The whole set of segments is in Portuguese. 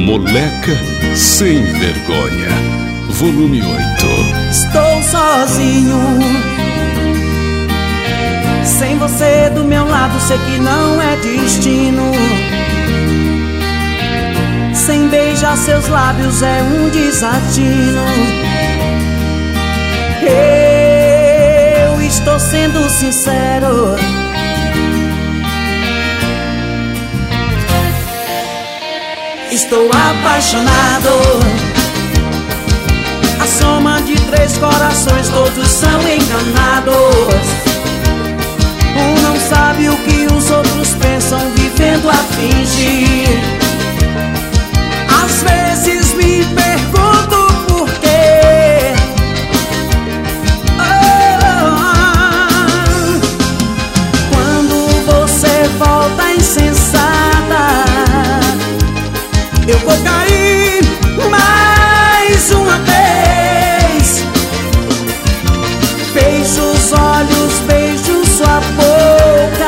Moleca Sem Vergonha, volume 8. Estou sozinho, sem você do meu lado, sei que não é destino. Sem beijar seus lábios é um desatino. Eu estou sendo sincero, estou apaixonado. A soma de 3 corações, todos são enganados. Um não sabe o que os outros pensam, vivendo a fingir. Às vezes me pergunto por quê. Quando você volta insensata, eu vou cair mais uma vez. Beijo os olhos, beijo sua boca.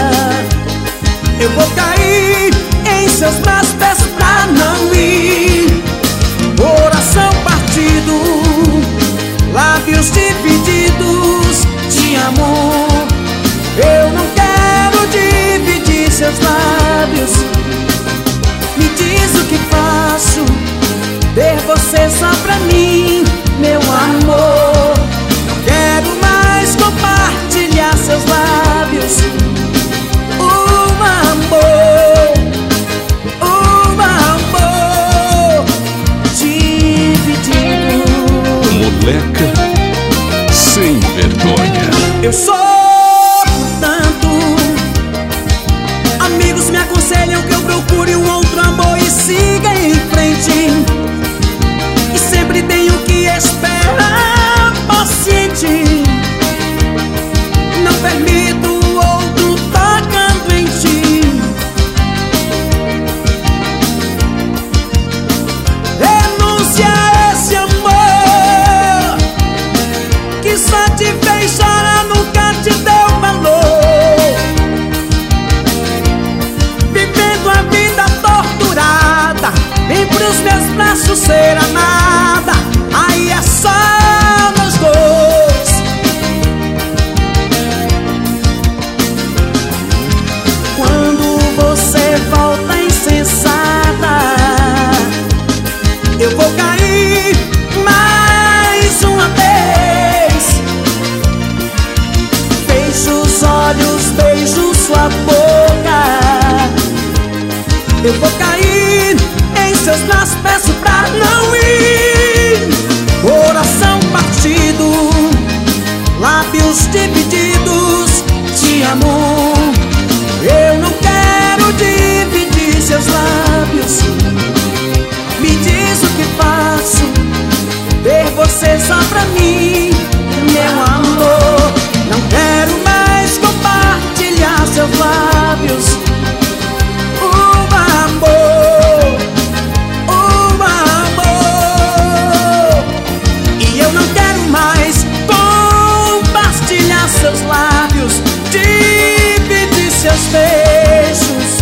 Eu vou cair em seus braços, peço pra não ir. Coração partido, lábios divididos. Te amo, eu não quero dividir seus lábios. Me diz o que faço, ter você só pra mim, meu amor. Não quero mais compartilhar seus lábios. Um amor dividido. Moleca Sem Vergonha. Eu sofro tanto, amigos me aconselham que eu procure um outro amor e siga em frente. E sempre tenho que esperar paciente. Não permito o outro tocando em ti. Renuncia a esse amor que só te fez chorar, nunca te deu valor. Vivendo a vida torturada, vem pros meus braços ser amada. Aí é só nós dois. Quando você volta insensata, eu vou cair mais uma vez. Beijo os olhos, beijo sua boca. Eu vou cair em seus braços, peço pra não ir. Coração partido, lábios divididos. Te amo, eu não quero dividir seus lábios. Me diz o que faço, ter você só pra mim, meu amor. Não quero mais compartilhar seus lábios. Um amor e eu não quero mais compartilhar seus lábios, dividir seus beijos.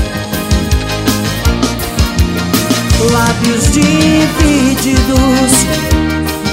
Lábios divididos.